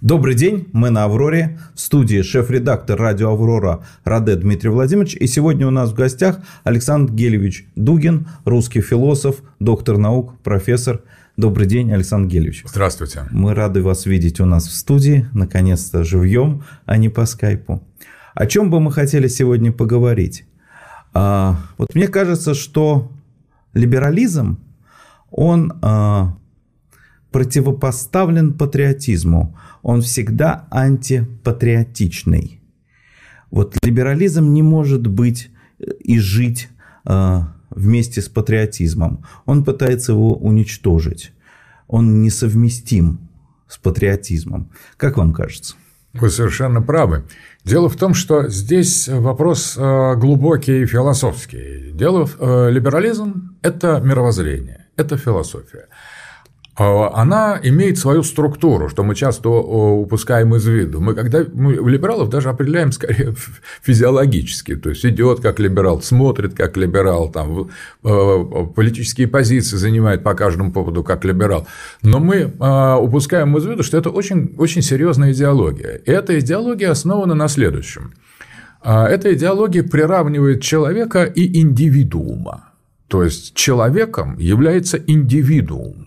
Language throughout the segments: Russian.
Добрый день, мы на «Авроре», в студии шеф-редактор радио «Аврора» Раде Дмитрий Владимирович. И сегодня у нас в гостях Александр Гелевич Дугин, русский философ, доктор наук, профессор. Добрый день, Александр Гелевич. Здравствуйте. Мы рады вас видеть у нас в студии, наконец-то живьем, а не по скайпу. О чем бы мы хотели сегодня поговорить? Вот мне кажется, что либерализм, он противопоставлен патриотизму. Он всегда антипатриотичный. Вот либерализм не может быть и жить вместе с патриотизмом. Он пытается его уничтожить. Он несовместим с патриотизмом. Как вам кажется? Вы совершенно правы. Дело в том, что здесь вопрос глубокий и философский. Либерализм – это мировоззрение, это философия. Она имеет свою структуру, что мы часто упускаем из виду. Мы либералов даже определяем скорее физиологически, то есть идет как либерал, смотрит как либерал, там, политические позиции занимает по каждому поводу как либерал. Но мы упускаем из виду, что это очень, очень серьезная идеология. И эта идеология основана на следующем. Эта идеология приравнивает человека и индивидуума. То есть человеком является индивидуум.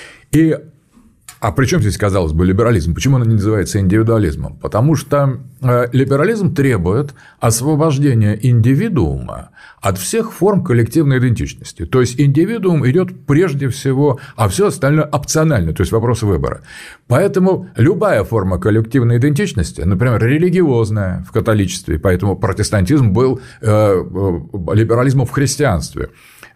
А при чем здесь, казалось бы, либерализм? Почему он не называется индивидуализмом? Потому что либерализм требует освобождения индивидуума от всех форм коллективной идентичности. То есть индивидуум идет прежде всего, а все остальное опционально, то есть вопрос выбора. Поэтому любая форма коллективной идентичности, например, религиозная в католичестве, поэтому протестантизм был либерализмом в христианстве,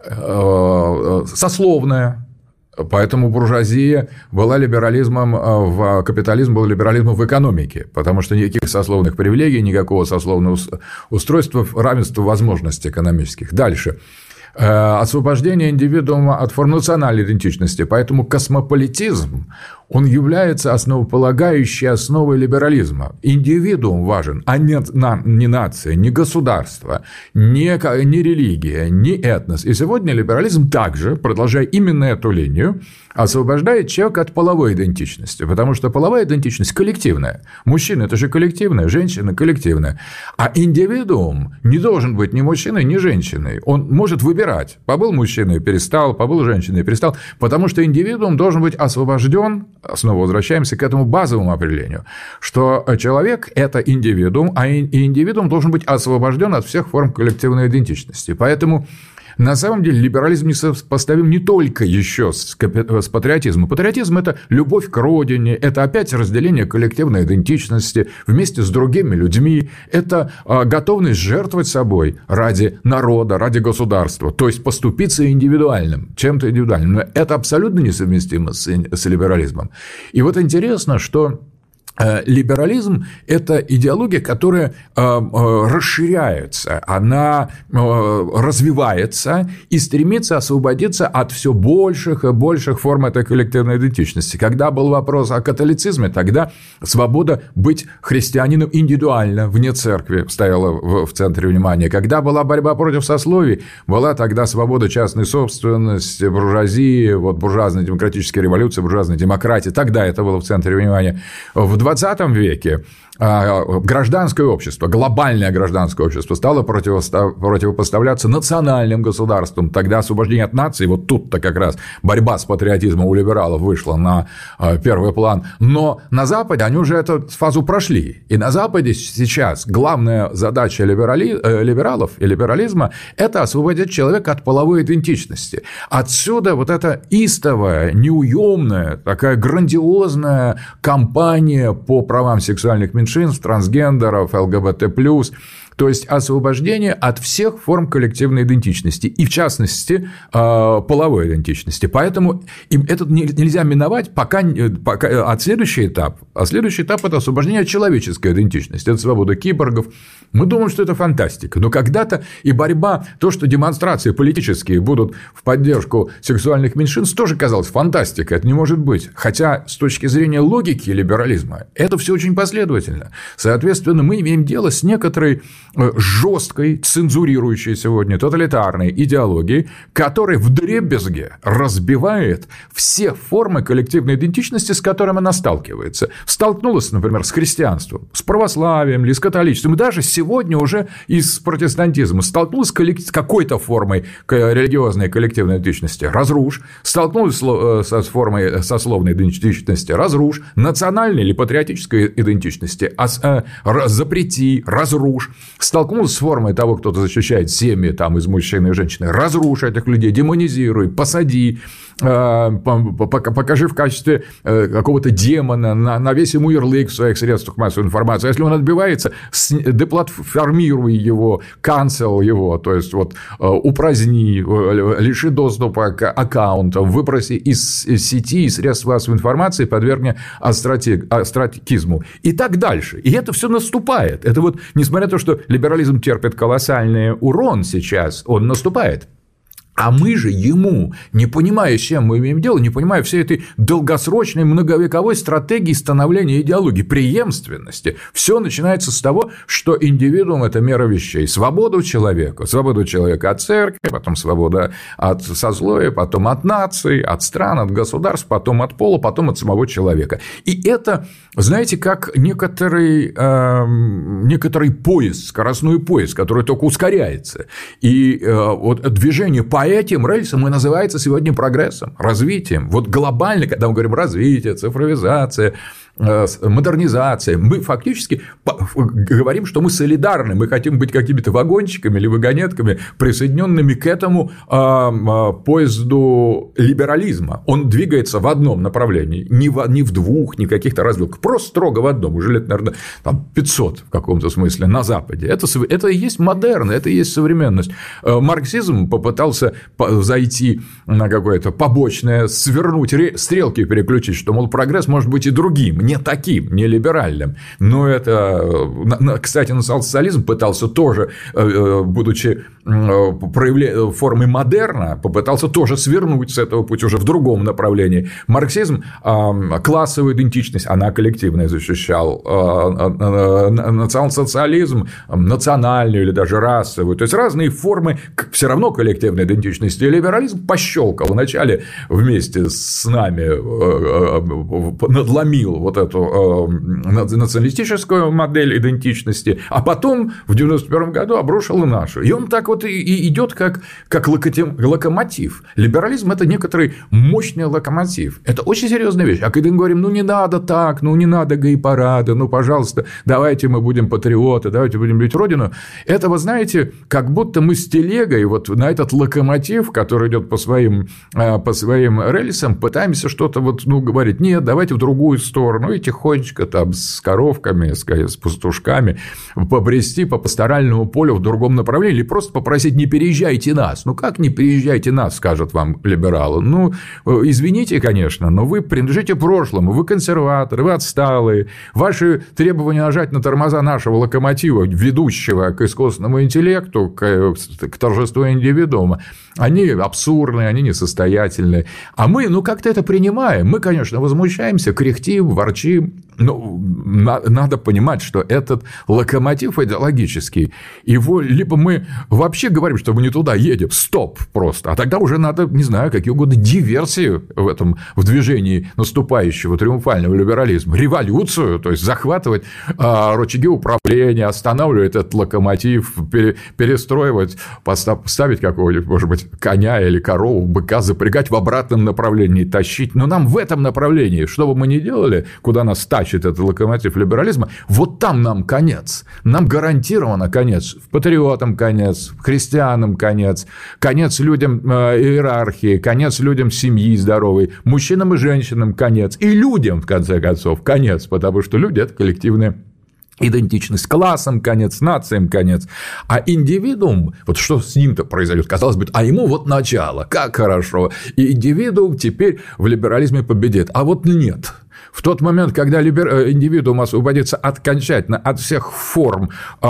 сословная. Поэтому буржуазия была либерализмом, капитализм был либерализмом в экономике, потому что никаких сословных привилегий, никакого сословного устройства, равенства возможностей экономических. Дальше. Освобождение индивидуума от форм национальной идентичности. Поэтому космополитизм, он является основополагающей основой либерализма. Индивидуум важен, а не нация, не государство, не религия, не этнос. И сегодня либерализм также, продолжая именно эту линию, освобождает человека от половой идентичности, потому что половая идентичность коллективная. Мужчина – это же коллективная, женщина – коллективная. А индивидуум не должен быть ни мужчиной, ни женщиной. Он может выбирать. Побыл мужчиной – перестал, побыл женщиной – перестал. Потому что индивидуум должен быть освобожден. Снова возвращаемся к этому базовому определению, что человек – это индивидуум, а индивидуум должен быть освобожден от всех форм коллективной идентичности. Поэтому на самом деле либерализм не сопоставим не только еще с патриотизмом. Патриотизм – это любовь к родине, это опять разделение коллективной идентичности вместе с другими людьми, это готовность жертвовать собой ради народа, ради государства, то есть поступиться индивидуальным, чем-то индивидуальным. Но это абсолютно несовместимо с либерализмом. И вот интересно, что либерализм – это идеология, которая расширяется, она развивается и стремится освободиться от все больших и больших форм этой коллективной идентичности. Когда был вопрос о католицизме, тогда свобода быть христианином индивидуально, вне церкви, стояла в центре внимания. Когда была борьба против сословий, была тогда свобода частной собственности, буржуазии, буржуазной демократической революции, буржуазной демократии, тогда это было в центре внимания. В 20 веке гражданское общество, глобальное гражданское общество стало противопоставляться национальным государствам. Тогда освобождение от нации, вот тут-то как раз борьба с патриотизмом у либералов вышла на первый план. Но на Западе они уже эту фазу прошли. И на Западе сейчас главная задача либералов и либерализма – это освободить человека от половой идентичности. Отсюда вот эта истовая, неуемная, такая грандиозная кампания по правам сексуальных меньшинств, трансгендеров, ЛГБТ+, то есть освобождение от всех форм коллективной идентичности и, в частности, половой идентичности. Поэтому это нельзя миновать пока следующий этап. А следующий этап – это освобождение от человеческой идентичности, это свобода киборгов. Мы думаем, что это фантастика. Но когда-то и борьба, то, что демонстрации политические будут в поддержку сексуальных меньшинств, тоже казалось фантастикой. Это не может быть. Хотя с точки зрения логики либерализма это все очень последовательно. Соответственно, мы имеем дело с некоторой жесткой, цензурирующей сегодня тоталитарной идеологии, которая вдребезги разбивает все формы коллективной идентичности, с которыми она сталкивается. Столкнулась, например, с христианством, с православием или с католичеством, и даже сегодня уже и с протестантизмом. Столкнулась с какой-то формой религиозной коллективной идентичности – разрушь. Столкнулась с формой сословной идентичности – разрушь. Национальной или патриотической идентичности – запрети, разрушь. Столкнулась с формой того, кто-то защищает семьи там, из мужчины и женщины – разрушь этих людей, демонизируй, посади, покажи в качестве какого-то демона, навесь ему ярлык в своих средствах массовой информации. А если он отбивается, деплатформируй его, канцел его, то есть вот упраздни, лиши доступа к аккаунтам, выброси из сети и средств массовой информации, подвергни остракизму и так дальше. И это все наступает. Это вот, несмотря на то, что либерализм терпит колоссальный урон сейчас, он наступает. А мы же ему, не понимая, с чем мы имеем дело, не понимая всей этой долгосрочной многовековой стратегии становления идеологии, преемственности, все начинается с того, что индивидуум – это мера вещей. Свобода человека от церкви, потом свобода от сословия, потом от наций, от стран, от государств, потом от пола, потом от самого человека. И это, знаете, как некоторый поезд, скоростной поезд, который только ускоряется. И вот движение по этим рельсам и называется сегодня прогрессом, развитием. Вот глобально, когда мы говорим развитие, цифровизация, модернизация, мы фактически говорим, что мы солидарны, мы хотим быть какими-то вагончиками или вагонетками, присоединенными к этому поезду либерализма. Он двигается в одном направлении, не в двух, не в каких-то развилках, просто строго в одном, уже лет, наверное, 500 в каком-то смысле на Западе. Это и есть модерн, это и есть современность. Марксизм попытался зайти на какое-то побочное, свернуть стрелки, переключить, что, мол, прогресс может быть и другим, не таким, не либеральным. Но это, кстати, национал-социализм пытался тоже, будучи формой модерна, попытался тоже свернуть с этого пути уже в другом направлении. Марксизм классовую идентичность, она коллективная, защищал. Национал-социализм национальную или даже расовую. То есть разные формы все равно коллективной идентичности. И либерализм пощелкал вначале вместе с нами, надломил вот эту националистическую модель идентичности, а потом в 1991 году обрушил и нашу. И он так вот и идет как локомотив. Либерализм – это некоторый мощный локомотив. Это очень серьезная вещь. А когда мы говорим, не надо так, не надо гей-парады, пожалуйста, давайте мы будем патриоты, давайте будем любить Родину, это, вы знаете, как будто мы с телегой вот на этот локомотив, который идет по своим рельсам, пытаемся что-то говорить, нет, давайте в другую сторону, и тихонечко там с коровками, с пастушками побрести по пасторальному полю в другом направлении, или просто попросить: не переезжайте нас. Как не переезжайте нас, скажут вам либералы. Извините, конечно, но вы принадлежите прошлому, вы консерваторы, вы отсталые, ваши требования нажать на тормоза нашего локомотива, ведущего к искусственному интеллекту, к торжеству индивидуума, они абсурдные, они несостоятельные. А мы, как-то это принимаем. Мы, конечно, возмущаемся, кряхтим, ворчим. Надо понимать, что этот локомотив идеологический, его либо мы вообще говорим, что мы не туда едем, стоп просто, а тогда уже надо, не знаю, какие угодно диверсии в движении наступающего триумфального либерализма, революцию, то есть захватывать рычаги управления, останавливать этот локомотив, перестроивать, ставить какого-нибудь, может быть, коня или корову, быка, запрягать в обратном направлении, тащить. Но нам в этом направлении, что бы мы ни делали, куда нас тащит этот локомотив либерализма, вот там нам конец. Нам гарантировано конец. Патриотам конец, христианам конец, конец людям иерархии, конец людям семьи здоровой, мужчинам и женщинам конец, и людям, в конце концов, конец, потому что люди – это коллективная идентичность, классам конец, нациям конец. А индивидуум, вот что с ним-то произойдет, казалось бы, а ему начало, как хорошо. И индивидуум теперь в либерализме победит. А вот нет. В тот момент, когда индивидуум освободится окончательно от всех форм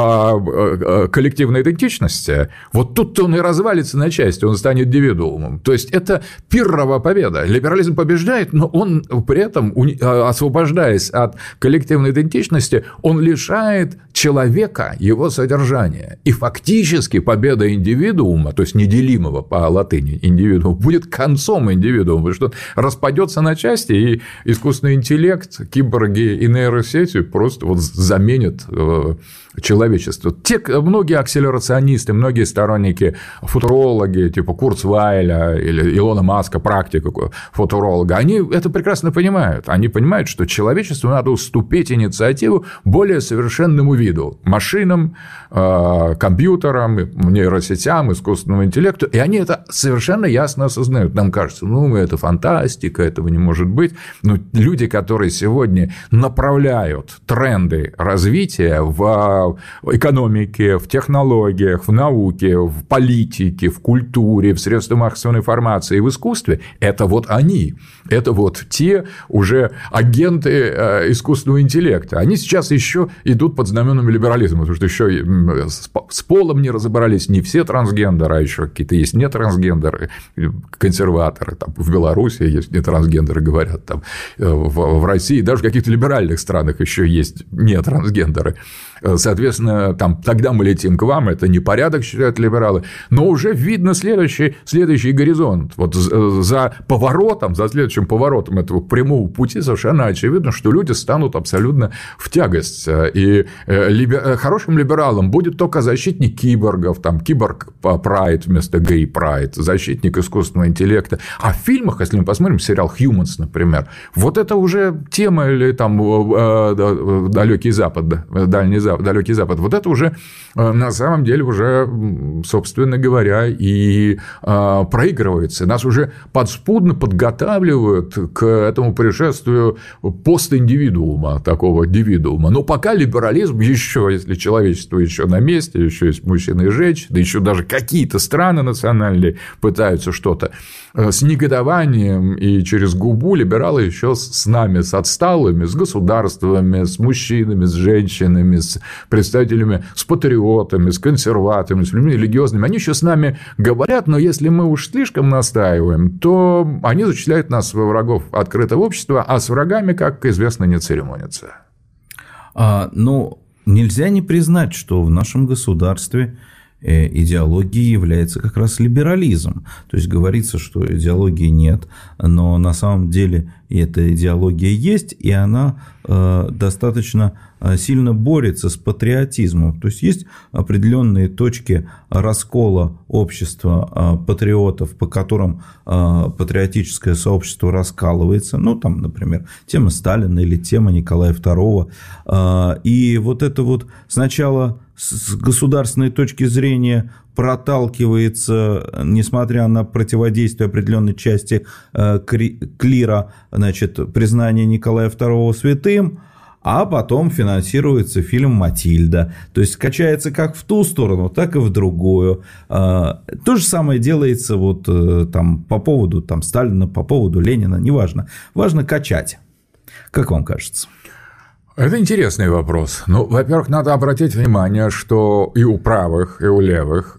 коллективной идентичности, вот тут-то он и развалится на части, он станет индивидуумом. То есть, это пиррова победа. Либерализм побеждает, но он при этом, освобождаясь от коллективной идентичности, он лишает человека его содержания. И фактически победа индивидуума, то есть неделимого по латыни индивидуума, будет концом индивидуума, потому что он распадется на части, и искусственный интеллект, киборги и нейросети просто вот заменят человечество. Многие акселерационисты, многие сторонники футурологи, типа Курцвейля или Илона Маска, практика футуролога, они это прекрасно понимают. Они понимают, что человечеству надо уступить инициативу более совершенному виду – машинам, компьютерам, нейросетям, искусственному интеллекту. И они это совершенно ясно осознают. Нам кажется, это фантастика, этого не может быть. Но люди, которые сегодня направляют тренды развития в экономике, в технологиях, в науке, в политике, в культуре, в средствах массовой информации, в искусстве, это вот они. Это вот те уже агенты искусственного интеллекта. Они сейчас еще идут под знаменами либерализма, потому что еще с полом не разобрались не все трансгендеры, а еще какие-то есть не трансгендеры, консерваторы. Там, в Беларуси есть не трансгендеры, говорят, там, в России, даже в каких-то либеральных странах еще есть не трансгендеры. Соответственно, тогда мы летим к вам, это непорядок, считают либералы, но уже видно следующий горизонт. Вот за следующим поворотом этого прямого пути совершенно очевидно, что люди станут абсолютно в тягость. И хорошим либералом будет только защитник киборгов, киборг-прайд вместо гей-прайд, защитник искусственного интеллекта. А в фильмах, если мы посмотрим сериал «Humans», например, вот это уже тема, или «Далекий Запад», Дальний Запад, вот это уже на самом деле уже, собственно говоря, и проигрывается. Нас уже подспудно подготавливают к этому пришествию постиндивидуума, такого дивидуума. Но пока либерализм еще, если человечество еще на месте, еще есть мужчины и женщины, еще даже какие-то страны национальные пытаются что-то, с негодованием и через губу либералы еще с нами, с отсталыми, с государствами, с мужчинами, с женщинами, с представителями, с патриотами, с консерваторами, с людьми религиозными. Они еще с нами говорят, но если мы уж слишком настаиваем, то они зачисляют нас во врагов открытого общества, а с врагами, как известно, не церемонятся. Нельзя не признать, что в нашем государстве идеологией является как раз либерализм. То есть говорится, что идеологии нет, но на самом деле эта идеология есть, и она достаточно сильно борется с патриотизмом. То есть есть определенные точки раскола общества патриотов, по которым патриотическое сообщество раскалывается. Например, тема Сталина или тема Николая II. И вот это вот сначала с государственной точки зрения проталкивается, несмотря на противодействие определенной части клира, признание Николая II святым, а потом финансируется фильм «Матильда». То есть качается как в ту сторону, так и в другую. То же самое делается по поводу Сталина, по поводу Ленина, неважно. Важно качать. Как вам кажется? Это интересный вопрос. Во-первых, надо обратить внимание, что и у правых, и у левых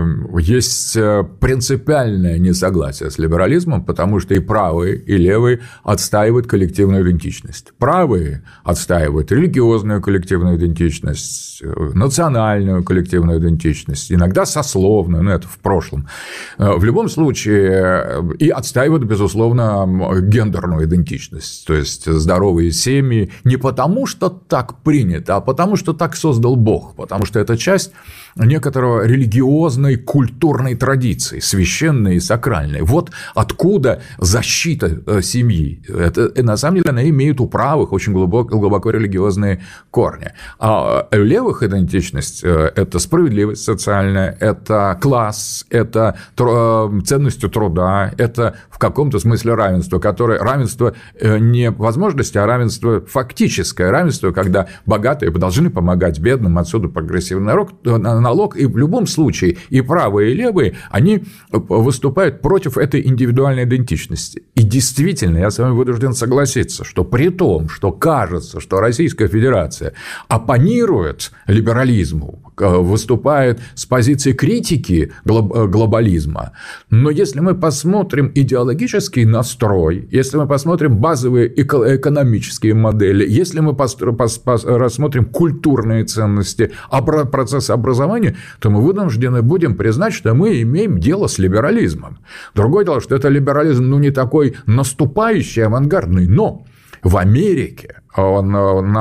есть принципиальное несогласие с либерализмом, потому что и правые, и левые отстаивают коллективную идентичность. Правые отстаивают религиозную коллективную идентичность, национальную коллективную идентичность, иногда сословную, но это в прошлом. В любом случае, и отстаивают, безусловно, гендерную идентичность, то есть здоровые семьи не потому, что так принято, а потому, что так создал Бог, потому что это часть некоторого религиозной культурной традиции, священной и сакральной. Вот откуда защита семьи. Это, на самом деле, она имеет у правых очень глубоко религиозные корни. А у левых идентичность – это справедливость социальная, это класс, это ценностью труда, это в каком-то смысле равенство, которое равенство не возможности, а равенство фактическое, равенство, когда богатые должны помогать бедным, отсюда прогрессивный аналог, и в любом случае и правые, и левые, они выступают против этой индивидуальной идентичности. И действительно, я с вами вынужден согласиться, что при том, что кажется, что Российская Федерация оппонирует либерализму, выступает с позиции критики глобализма, но если мы посмотрим идеологический настрой, если мы посмотрим базовые экономические модели, если мы рассмотрим культурные ценности, процессы образования, то мы вынуждены будем признать, что мы имеем дело с либерализмом. Другое дело, что это либерализм, не такой наступающий, авангардный, но в Америке он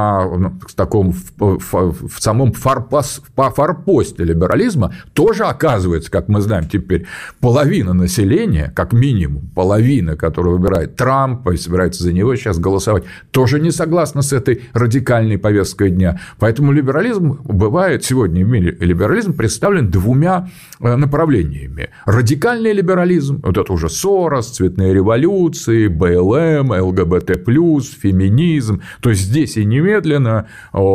в самом форпосте либерализма тоже оказывается, как мы знаем теперь, половина населения, как минимум половина, которая выбирает Трампа и собирается за него сейчас голосовать, тоже не согласна с этой радикальной повесткой дня. Поэтому либерализм бывает сегодня в мире, либерализм представлен двумя направлениями. Радикальный либерализм, вот это уже Сорос, цветные революции, БЛМ, ЛГБТ+, феминизм. То есть здесь и немедленно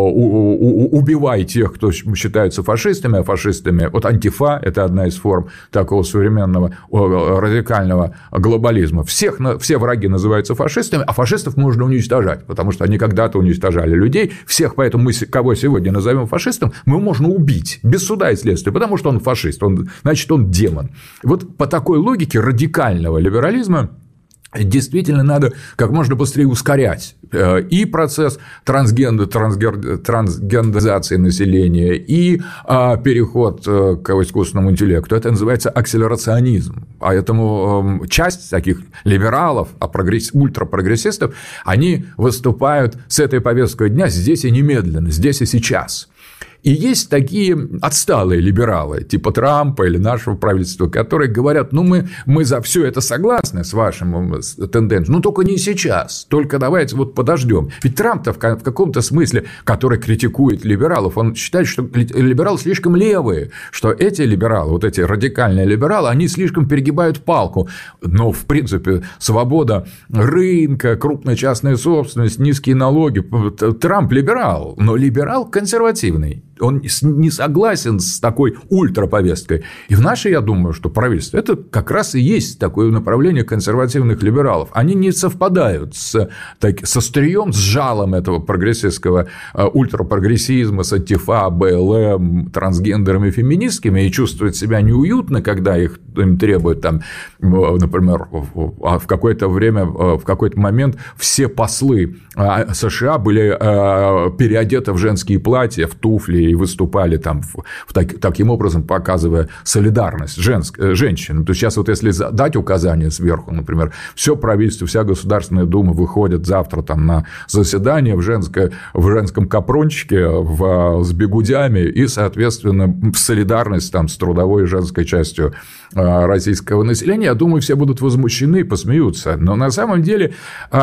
убивай тех, кто считаются фашистами, а фашистами. Вот антифа – это одна из форм такого современного радикального глобализма. Все враги называются фашистами, а фашистов можно уничтожать, потому что они когда-то уничтожали людей. Всех, поэтому мы кого сегодня назовем фашистом, мы можно убить без суда и следствия, потому что он фашист, значит, он демон. Вот по такой логике радикального либерализма действительно надо как можно быстрее ускорять и процесс трансгендеризации населения, и переход к искусственному интеллекту. Это называется акселерационизм. Поэтому часть таких либералов, ультрапрогрессистов, они выступают с этой повесткой дня здесь и немедленно, здесь и сейчас. И есть такие отсталые либералы, типа Трампа или нашего правительства, которые говорят, мы за все это согласны с вашим тенденцией, но только не сейчас, только давайте вот подождем. Ведь Трамп-то в каком-то смысле, который критикует либералов, он считает, что либералы слишком левые, что эти либералы, вот эти радикальные либералы, они слишком перегибают палку. Но, в принципе, свобода рынка, крупная частная собственность, низкие налоги. Трамп либерал, но либерал консервативный. Он не согласен с такой ультраповесткой. И в наше, я думаю, что правительство – это как раз и есть такое направление консервативных либералов. Они не совпадают со стрием, с жалом этого прогрессистского ультрапрогрессизма, с антифа, БЛМ, трансгендерами, феминистками, и чувствуют себя неуютно, когда им требуют, там, например, в какое-то время, в какой-то момент все послы США были переодеты в женские платья, в туфли, и выступали там таким образом, показывая солидарность женщин. То есть сейчас вот если дать указание сверху, например, все правительство, вся Государственная Дума выходит завтра там на заседание в женском капрончике с бигудями и, соответственно, в солидарность там с трудовой и женской частью российского населения, я думаю, все будут возмущены и посмеются. Но на самом деле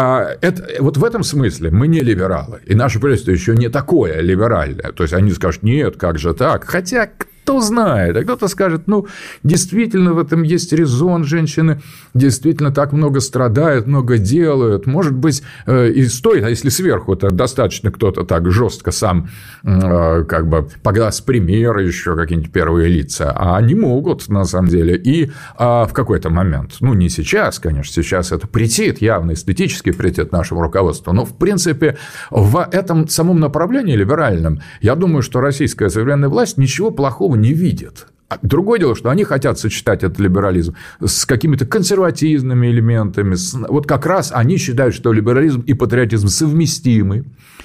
вот в этом смысле мы не либералы, и наше правительство еще не такое либеральное. То есть они скажут, нет, как же так? Хотя кто знает, а кто-то скажет, действительно в этом есть резон, женщины действительно так много страдают, много делают, может быть, и стоит, а если сверху это достаточно кто-то так жестко сам как бы подаст примеры, еще какие-нибудь первые лица, а они могут, на самом деле, и в какой-то момент, не сейчас, конечно, сейчас это претит, явно эстетический претит нашему руководству, но, в принципе, в этом самом направлении либеральном, я думаю, что российская современная власть ничего плохого не видит. Другое дело, что они хотят сочетать этот либерализм с какими-то консервативными элементами. Вот как раз они считают, что либерализм и патриотизм совместимы,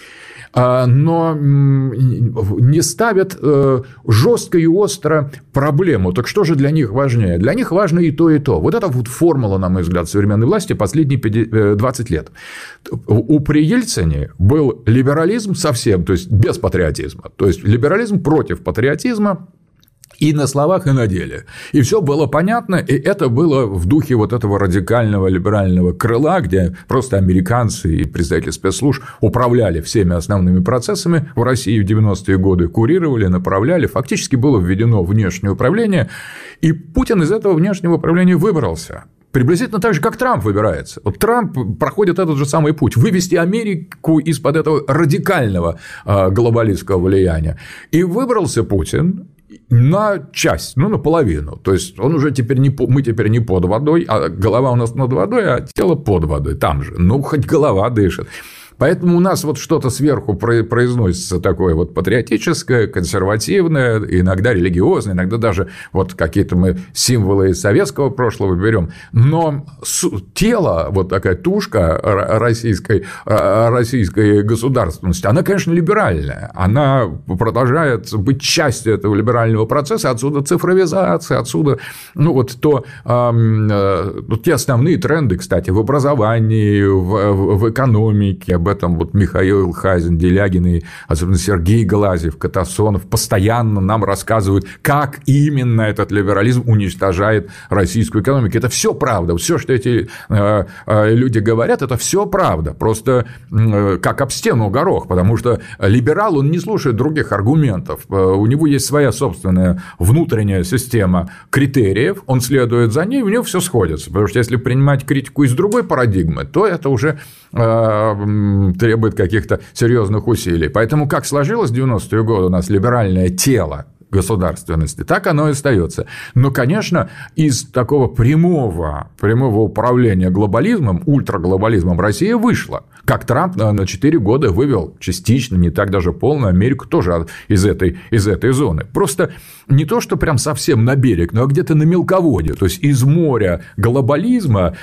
но не ставят жестко и остро проблему. Так что же для них важнее? Для них важно и то, и то. Вот это вот формула, на мой взгляд, современной власти последние 20 лет. При Ельцине был либерализм совсем, то есть без патриотизма. То есть либерализм против патриотизма. И на словах, и на деле. И все было понятно, и это было в духе вот этого радикального либерального крыла, где просто американцы и представители спецслужб управляли всеми основными процессами в России в 90-е годы, курировали, направляли. Фактически было введено внешнее управление, и Путин из этого внешнего управления выбрался. Приблизительно так же, как Трамп выбирается. Вот Трамп проходит этот же самый путь – вывести Америку из-под этого радикального глобалистского влияния. И выбрался Путин. на часть, наполовину. То есть, он уже теперь мы теперь не под водой, а голова у нас над водой, а тело под водой, там же. Хоть голова дышит. Поэтому у нас вот что-то сверху произносится такое вот патриотическое, консервативное, иногда религиозное, иногда даже вот какие-то мы символы из советского прошлого берем. Но тело, вот такая тушка российской государственности, она, конечно, либеральная. Она продолжает быть частью этого либерального процесса. Отсюда цифровизация, отсюда те основные тренды, кстати, в образовании, в экономике. Об этом вот Михаил Хазин, Делягин и особенно Сергей Глазьев, Катасонов постоянно нам рассказывают, как именно этот либерализм уничтожает российскую экономику. Это все правда. Все, что эти люди говорят, это все правда. Просто как об стену горох, потому что либерал, он не слушает других аргументов. У него есть своя собственная внутренняя система критериев, он следует за ней, у него все сходится. Потому что если принимать критику из другой парадигмы, то это уже требует каких-то серьезных усилий. Поэтому как сложилось в 90-е годы у нас либеральное тело государственности, так оно и остается. Но, конечно, из такого прямого управления глобализмом, ультраглобализмом Россия вышла. Как Трамп на 4 года вывел частично, не так даже полную, Америку тоже из этой зоны. Просто не то, что прям совсем на берег, но где-то на мелководье. То есть, из моря глобализма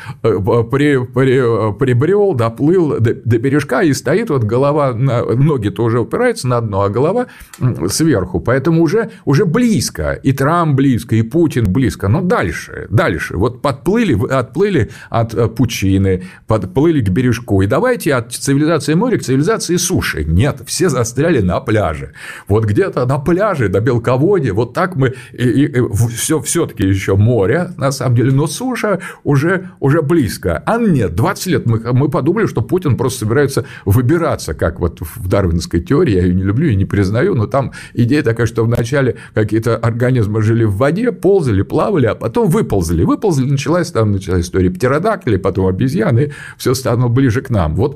прибрел, доплыл до бережка, и стоит вот голова, ноги-то уже упираются на дно, а голова сверху. Поэтому уже близко. И Трамп близко, и Путин близко. Но дальше. Вот отплыли от пучины, подплыли к бережку. И давайте от цивилизации моря к цивилизации суши. Нет, все застряли на пляже. Вот где-то на пляже до мелководья. Вот так мы все-таки еще море, на самом деле, но суша уже близко. А нет, 20 лет мы подумали, что Путин просто собирается выбираться, как вот в дарвиновской теории. Я ее не люблю и не признаю, но там идея такая, что вначале какие-то организмы жили в воде, ползали, плавали, а потом выползли. Началась история птеродактилей, потом обезьяны, все стало ближе к нам. Вот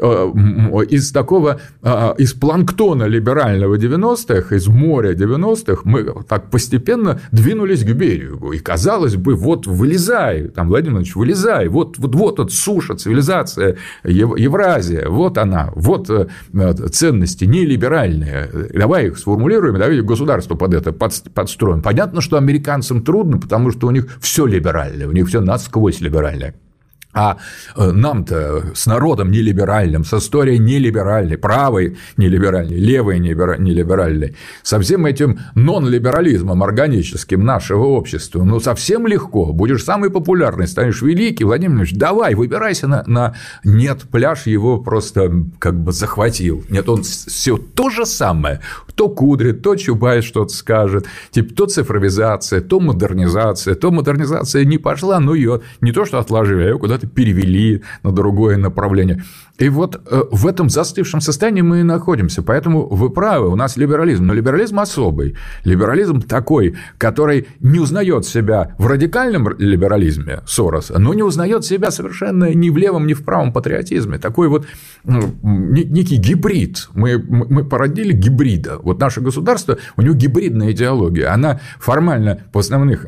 из планктона либерального 90-х, из моря 90-х мы так постепенно двинулись к берегу. И, казалось бы, вот вылезай, Владимир Владимирович, вылезай, вот суша, цивилизация, Евразия, вот она, вот ценности нелиберальные. Давай их сформулируем, давай государство под это подстроим. Понятно, что американцам трудно, потому что у них все либеральное, у них все насквозь либеральное. А нам-то с народом нелиберальным, с историей нелиберальной, правой нелиберальной, левой нелиберальной, со всем этим нон-либерализмом органическим нашего общества, совсем легко. Будешь самый популярный, станешь великий, Владимир Владимирович, давай, выбирайся на... Нет, пляж его просто как бы захватил. Нет, он все то же самое. То кудрит, то Чубайс что-то скажет, то цифровизация, то модернизация. То модернизация не пошла, но ее не то что отложили, а ее куда-то перевели на другое направление. И вот в этом застывшем состоянии мы и находимся. Поэтому вы правы, у нас либерализм, но либерализм особый. Либерализм такой, который не узнает себя в радикальном либерализме Сороса, но не узнает себя совершенно ни в левом, ни в правом патриотизме. Такой вот некий гибрид. Мы породили гибрида. Вот наше государство, у него гибридная идеология. Она формально по основных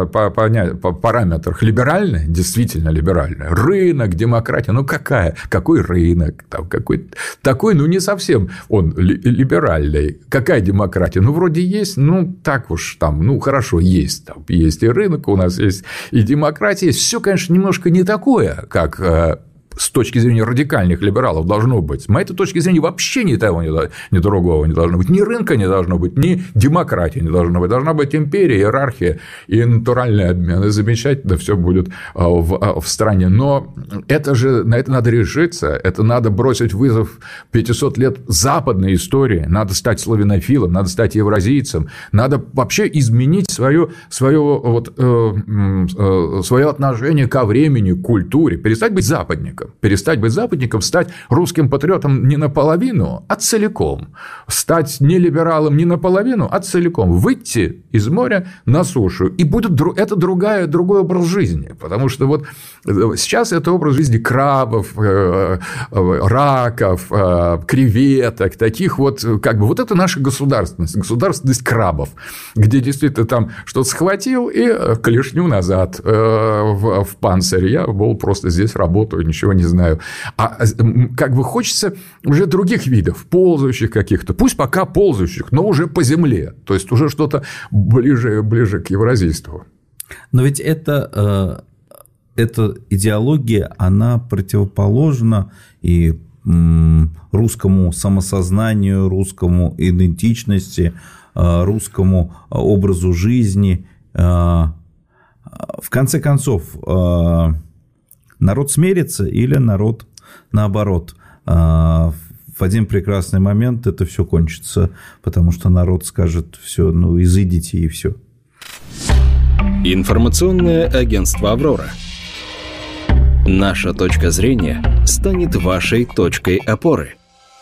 параметрах либеральная, действительно либеральная. Рынок, демократия, какой рынок? Там такой, не совсем он либеральный. Какая демократия? Вроде есть, так уж там, хорошо, есть. Там есть и рынок, у нас есть и демократия. Все, конечно, немножко не такое, как с точки зрения радикальных либералов должно быть. С моей точки зрения вообще ни того, ни другого не должно быть. Ни рынка не должно быть, ни демократии не должно быть. Должна быть империя, иерархия и натуральный обмен. И замечательно все будет в стране. Но на это надо решиться. Это надо бросить вызов 500 лет западной истории. Надо стать славянофилом, надо стать евразийцем. Надо вообще изменить свое отношение ко времени, к культуре. Перестать быть западником. западником. Перестать быть западником, стать русским патриотом не наполовину, а целиком. Стать не либералом не наполовину, а целиком. Выйти из моря на сушу. И будет это другой образ жизни. Потому что вот сейчас это образ жизни крабов, раков, креветок, таких вот, как бы, вот это наша государственность крабов, где действительно там что-то схватил и клешню назад в панцирь. Я был просто здесь работаю, ничего не знаю. А как бы хочется уже других видов, ползающих каких-то, пусть пока ползающих, но уже по земле, то есть уже что-то ближе к евразийству. Но ведь эта идеология, она противоположна и русскому самосознанию, русскому идентичности, русскому образу жизни. В конце концов, народ смирится или народ наоборот? В один прекрасный момент это все кончится, потому что народ скажет: все, изыдите и все. Информационное агентство «Аврора». Наша точка зрения станет вашей точкой опоры.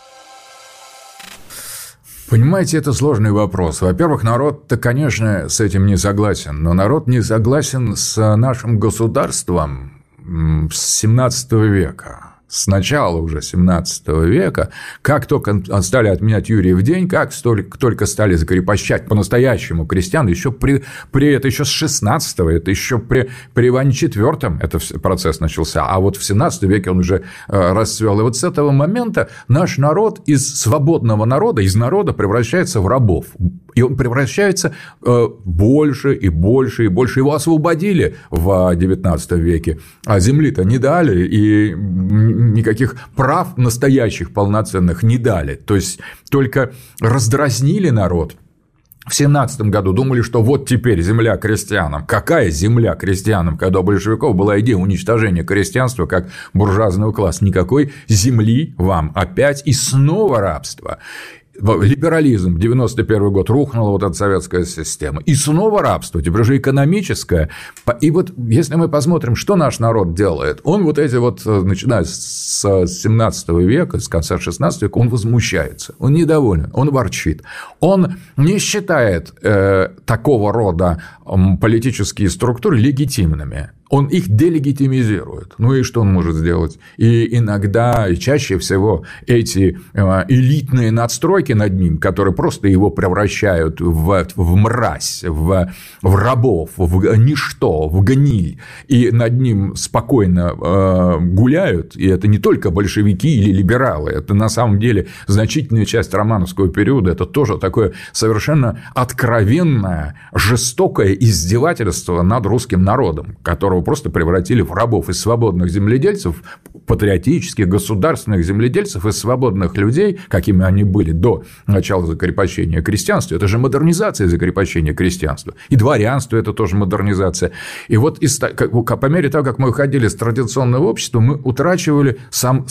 Понимаете, это сложный вопрос. Во-первых, народ-то, конечно, с этим не согласен. Но народ не согласен с нашим государством с 17 века. С начала уже 17 века, как только стали отменять Юрьев день, как только стали закрепощать по-настоящему крестьян, еще это еще с 16-го, это еще при Иване IV этот процесс начался, а вот в 17 веке он уже расцвел. И вот с этого момента наш народ из свободного народа, из народа превращается в рабов. И он превращается больше и больше и больше. Его освободили в 19 веке, а земли-то не дали, и никаких прав настоящих полноценных не дали. То есть только раздразнили народ. В 17 году думали, что вот теперь земля крестьянам. Какая земля крестьянам, когда у большевиков была идея уничтожения крестьянства как буржуазного класса? Никакой земли вам опять и снова рабство. Либерализм, 91 год, рухнула вот эта советская система. И снова рабство, теперь уже экономическое. И вот если мы посмотрим, что наш народ делает, он вот эти вот, начиная с 17 века, с конца 16 века, он возмущается, он недоволен, он ворчит. Он не считает такого рода политические структуры легитимными. Он их делегитимизирует. Ну и что он может сделать? И иногда, и чаще всего эти элитные надстройки над ним, которые просто его превращают в мразь, в рабов, в ничто, в гниль, и над ним спокойно гуляют, и это не только большевики или либералы, это на самом деле значительная часть романовского периода, это тоже такое совершенно откровенное, жестокое издевательство над русским народом, которого просто превратили в рабов из свободных земледельцев, патриотических, государственных земледельцев, из свободных людей, какими они были до начала закрепощения крестьянства. Это же модернизация закрепощения крестьянства. И дворянство – это тоже модернизация. И вот по мере того, как мы уходили с традиционного общества, мы утрачивали саму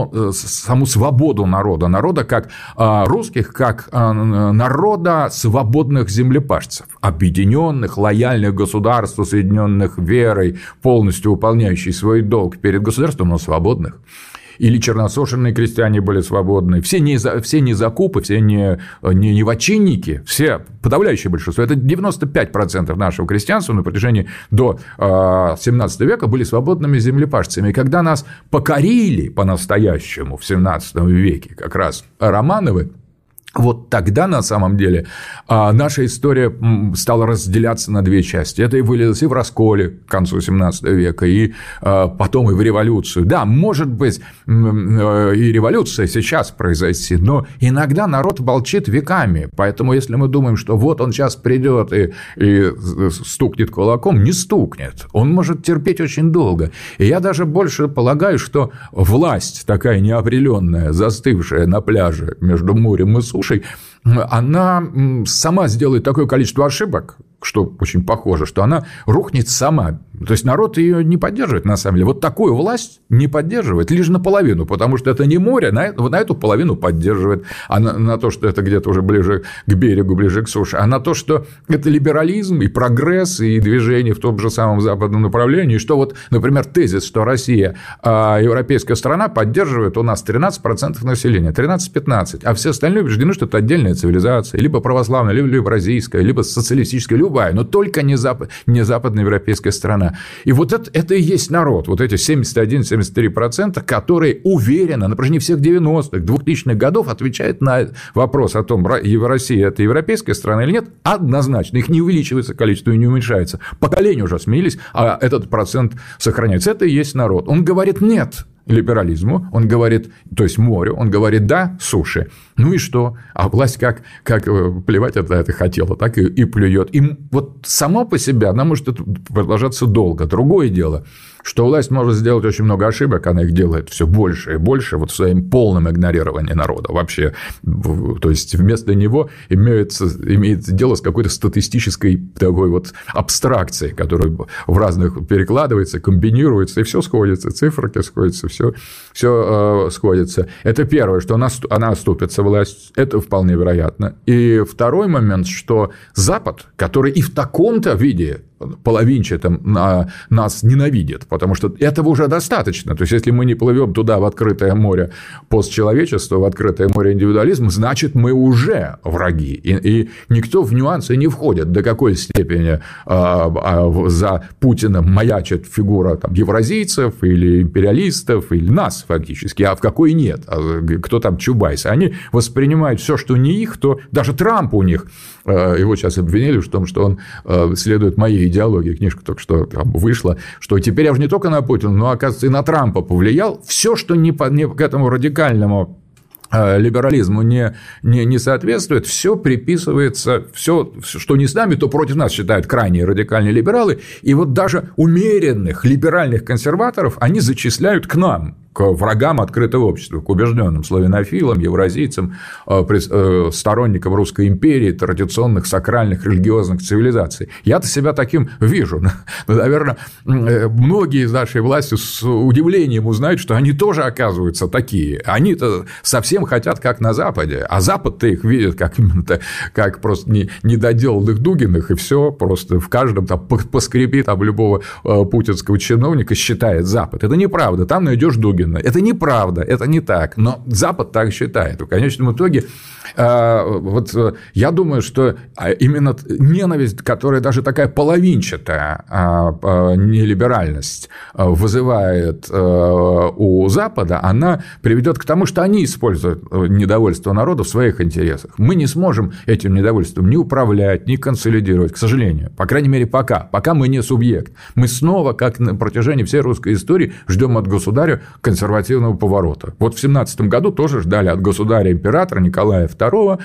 свободу народа как русских, как народа свободных землепашцев, объединенных, лояльных государству, соединенных верой, полностью выполняющий свой долг перед государством, но свободных. Или черносошенные крестьяне были свободны. Все не закупы, все не вотчинники, все, подавляющее большинство, это 95% нашего крестьянства на протяжении до 17 века были свободными землепашцами. И когда нас покорили по-настоящему в 17 веке, как раз Романовы, вот тогда, на самом деле, наша история стала разделяться на две части. Это и вылилось и в расколе к концу XVII века, и потом и в революцию. Да, может быть, и революция сейчас произойти, но иногда народ молчит веками. Поэтому, если мы думаем, что вот он сейчас придет и стукнет кулаком, не стукнет. Он может терпеть очень долго. И я даже больше полагаю, что власть такая неопределенная, застывшая на пляже между морем и сушей, она сама сделает такое количество ошибок, что очень похоже, что она рухнет сама То есть народ ее не поддерживает, на самом деле. Вот такую власть не поддерживает лишь наполовину, потому что это не море, вот на эту половину поддерживает, а на то, что это где-то уже ближе к берегу, ближе к суше, а на то, что это либерализм и прогресс, и движение в том же самом западном направлении, что вот, например, тезис, что Россия европейская страна, поддерживает у нас 13% населения, 13-15%, а все остальные убеждены, что это отдельная цивилизация, либо православная, либо евразийская, либо социалистическая, любая, но только не западноевропейская страна. И вот это и есть народ, вот эти 71-73%, которые уверенно на протяжении всех 90-х, 2000-х годов отвечают на вопрос о том, Россия – это европейская страна или нет, однозначно. Их не увеличивается количество и не уменьшается. Поколения уже сменились, а этот процент сохраняется. Это и есть народ. Он говорит «нет» либерализму, он говорит, то есть морю, он говорит «да» суше. Ну и что? А власть как плевать это хотела, так и плюет. И вот само по себе она может продолжаться долго. Другое дело, что власть может сделать очень много ошибок, она их делает все больше и больше вот в своем полном игнорировании народа вообще. То есть вместо него имеет дело с какой-то статистической такой вот абстракцией, которая в разных перекладывается, комбинируется, и все сходится, циферки сходятся, все сходится. Это первое, что она оступится, власть, это вполне вероятно. И второй момент, что Запад, который и в таком-то виде половинчатым нас ненавидит, потому что этого уже достаточно. То есть, если мы не плывем туда, в открытое море постчеловечества, в открытое море индивидуализма, значит, мы уже враги. И никто в нюансы не входит, до какой степени за Путиным маячит фигура там, евразийцев или империалистов, или нас фактически, а в какой нет. Кто там Чубайс. Они воспринимают все, что не их, то даже Трамп у них. Его сейчас обвинили в том, что он следует моей идеологии, книжка только что там вышла, что теперь я уже не только на Путина, но, оказывается, и на Трампа повлиял. Все, что не к этому радикальному либерализму не соответствует, все приписывается, все, что не с нами, то против нас считают крайние радикальные либералы, и вот даже умеренных либеральных консерваторов они зачисляют к нам, к врагам открытого общества, к убежденным славянофилам, евразийцам, сторонникам Русской империи, традиционных сакральных религиозных цивилизаций. Я-то себя таким вижу. Наверное, многие из нашей власти с удивлением узнают, что они тоже оказываются такие. Они-то совсем хотят, как на Западе, а Запад-то их видит как именно как просто недоделанных Дугиных, и все просто в каждом там поскреби там любого путинского чиновника считает Запад. Это неправда, там найдешь Дугина. Это неправда, это не так, но Запад так считает. В конечном итоге, вот я думаю, что именно ненависть, которая даже такая половинчатая нелиберальность вызывает у Запада, она приведет к тому, что они используют недовольство народа в своих интересах. Мы не сможем этим недовольством ни управлять, ни консолидировать, к сожалению. По крайней мере, пока мы не субъект. Мы снова, как на протяжении всей русской истории, ждем от государя консервативного поворота. Вот в 17 году тоже ждали от государя-императора Николая II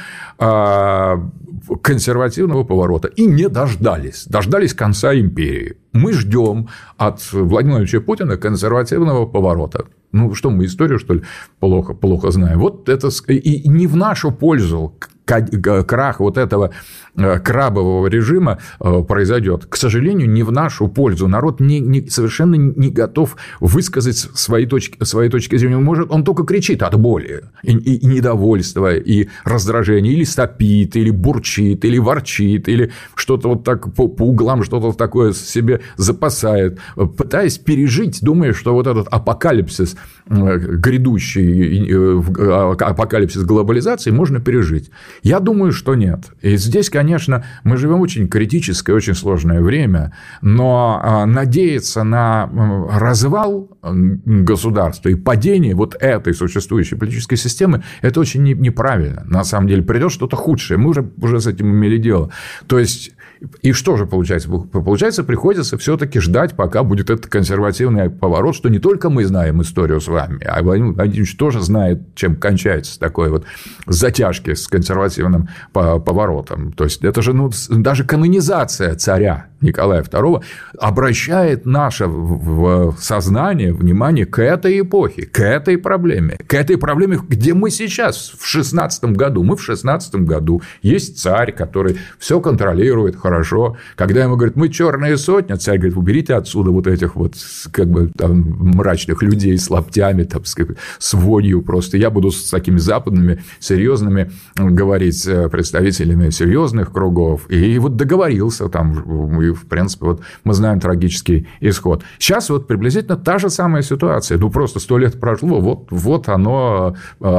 консервативного поворота и не дождались. Дождались конца империи. Мы ждем от Владимира Владимировича Путина консервативного поворота. Ну, что мы историю, что ли, плохо знаем? Вот это и не в нашу пользу крах вот этого крабового режима произойдет. К сожалению, не в нашу пользу. Народ совершенно не готов высказать свои точки зрения. Он только кричит от боли, и недовольства, и раздражения, или сопит, или бурчит, или ворчит, или что-то вот так по углам что-то такое себе запасает, пытаясь пережить, думая, что вот этот апокалипсис грядущий, апокалипсис глобализации можно пережить. Я думаю, что нет. И здесь, конечно, мы живем в очень критическое, очень сложное время, но надеяться на развал государства и падение вот этой существующей политической системы – это очень неправильно. На самом деле придет что-то худшее. Мы уже с этим имели дело. То есть, и что же получается? Получается, приходится все-таки ждать, пока будет этот консервативный поворот, что не только мы знаем историю с вами, а Владимир Владимирович тоже знает, чем кончается такой вот затяжки с консервативным поворотом. То есть, это же даже канонизация царя Николая II обращает наше сознание, внимание к этой эпохе, к этой проблеме, где мы сейчас, в 16 году. Мы в 16 году. Есть царь, который все контролирует, хорошо. Когда ему говорят, мы черная сотня, царь говорит, уберите отсюда вот этих вот как бы там мрачных людей с лаптями, там, с вонью просто. Я буду с такими западными, серьезными говорить представителями серьезных кругов. И вот договорился там, и, в принципе, вот мы знаем трагический исход. Сейчас вот приблизительно та же самая ситуация. Ну, просто 100 лет прошло, вот оно,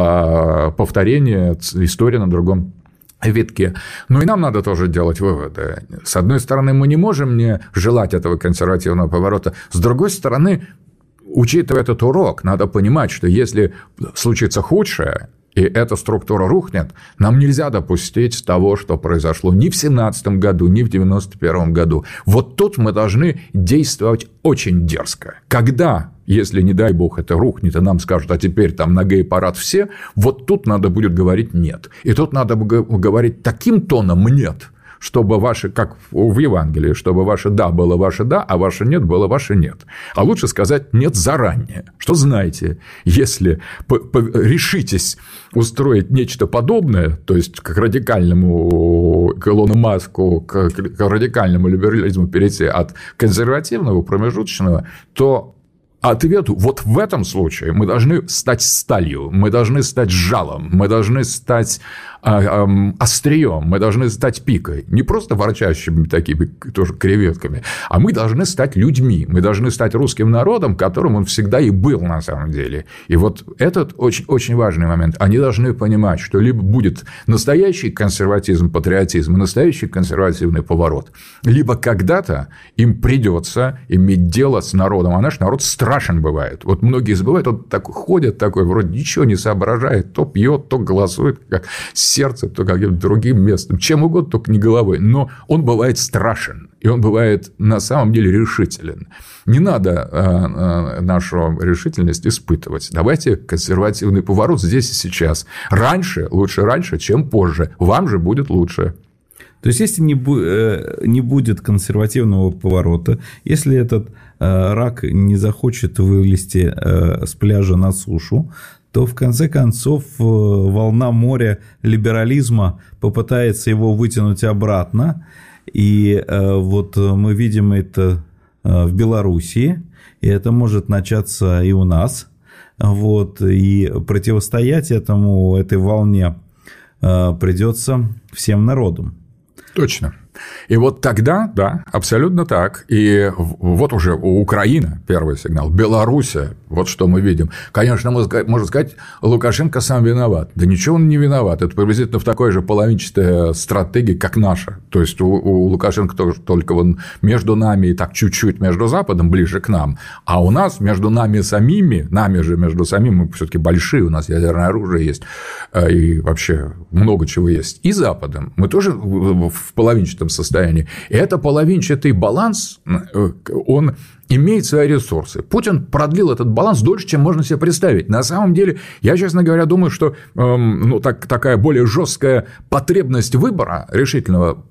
повторение истории на другом витке. Но и нам надо тоже делать выводы. С одной стороны, мы не можем не желать этого консервативного поворота. С другой стороны, учитывая этот урок, надо понимать, что если случится худшее, и эта структура рухнет, нам нельзя допустить того, что произошло ни в 1917 году, ни в 1991 году. Вот тут мы должны действовать очень дерзко. Когда, если, не дай бог, это рухнет, и нам скажут, а теперь там на гей-парад все, вот тут надо будет говорить «нет». И тут надо говорить таким тоном «нет», чтобы ваше, как в Евангелии, чтобы ваше «да» было ваше «да», а ваше «нет» было ваше «нет». А лучше сказать «нет» заранее. Что знаете, если решитесь устроить нечто подобное, то есть к радикальному к Илону Маску, к радикальному либерализму перейти от консервативного, промежуточного, то ответу вот в этом случае мы должны стать сталью, мы должны стать жалом, мы должны стать острием, мы должны стать пикой. Не просто ворчащими такими тоже креветками, а мы должны стать людьми, мы должны стать русским народом, которым он всегда и был на самом деле. И вот этот очень, очень важный момент. Они должны понимать, что либо будет настоящий консерватизм, патриотизм, настоящий консервативный поворот, либо когда-то им придется иметь дело с народом. А наш народ страшен бывает. Вот многие забывают, он такой ходит, такой вроде ничего не соображает, то пьет, то голосует, как сердце, то каким-то другим местом, чем угодно, только не головой. Но он бывает страшен, и он бывает на самом деле решителен. Не надо нашу решительность испытывать. Давайте консервативный поворот здесь и сейчас. Лучше раньше, чем позже. Вам же будет лучше. То есть, если не будет консервативного поворота, если этот рак не захочет вылезти с пляжа на сушу, то в конце концов волна моря либерализма попытается его вытянуть обратно. И вот мы видим это в Белоруссии, и это может начаться и у нас. Вот, и противостоять этой волне придется всем народам. Точно. И вот тогда, да, абсолютно так. И вот уже Украина, первый сигнал, Белоруссия, вот что мы видим. Конечно, можно сказать, Лукашенко сам виноват. Да ничего он не виноват. Это приблизительно в такой же половинчатой стратегии, как наша. То есть, у Лукашенко только он между нами и так чуть-чуть между Западом, ближе к нам, а у нас между нами самими, между самими, мы все-таки большие, у нас ядерное оружие есть, и вообще много чего есть, и Западом. Мы тоже в половинчатом состоянии. И это половинчатый баланс, он имеет свои ресурсы. Путин продлил этот баланс дольше, чем можно себе представить. На самом деле, я, честно говоря, думаю, что такая более жесткая потребность выбора решительного,